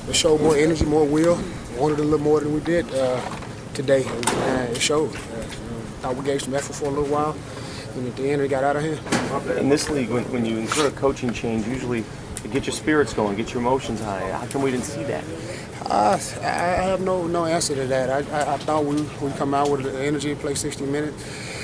It showed more energy, more will. Wanted a little more than we did today, and it showed. Thought we gave some effort for a little while, and at the end, it got out of hand. In this league, when you incur a coaching change, usually it gets your spirits going, get your emotions high. How come we didn't see that? I have no answer to that. I thought we come out with the energy to play 60 minutes.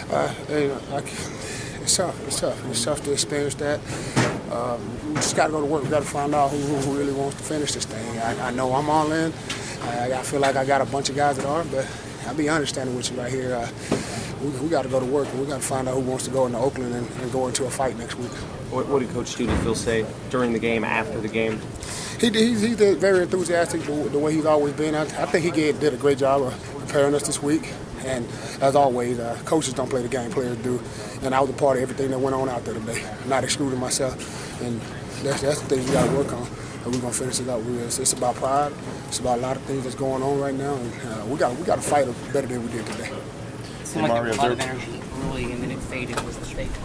It's tough to experience that. We just got to go to work. We got to find out who really wants to finish this thing. I know I'm all in. I feel like I got a bunch of guys that are, but I'll be understanding with you right here. We got to go to work, and we got to find out who wants to go into Oakland and go into a fight next week. What did Coach Studefield say during the game, after the game? He's very enthusiastic the way he's always been. I think he did a great job of preparing us this week. And as always, coaches don't play the game, players do. And I was a part of everything that went on out there today. I'm not excluding myself. And that's the thing we got to work on. And we're going to finish it out. It's about pride. It's about a lot of things that's going on right now. And we got to fight better than we did today. It seemed like there was a lot of energy early, and then it faded. Was the fake?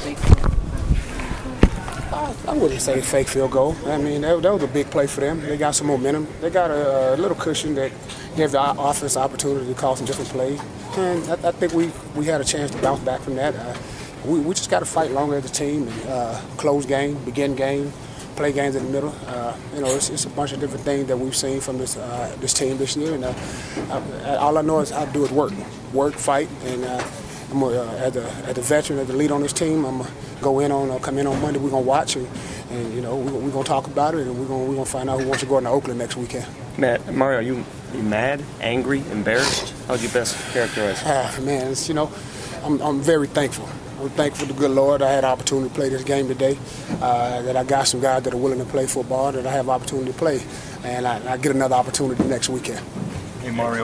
I wouldn't say fake field goal. I mean, that was a big play for them. They got some momentum. They got a little cushion that gave the offense the opportunity to call some different plays. And I think we had a chance to bounce back from that. We just got to fight longer as a team and close game, begin game, play games in the middle. It's a bunch of different things that we've seen from this team this year. And all I know is how to do is work, fight, and I'm as a veteran, as the lead on this team, I'm gonna come in on Monday. We're gonna watch and we're gonna talk about it, and we're gonna find out who wants to go into Oakland next weekend. Mario, are you mad, angry, embarrassed? How would you best characterize it? Man, I'm very thankful. I'm thankful to the good Lord I had the opportunity to play this game today, that I got some guys that are willing to play football, that I have opportunity to play, and I get another opportunity next weekend. Hey, Mario.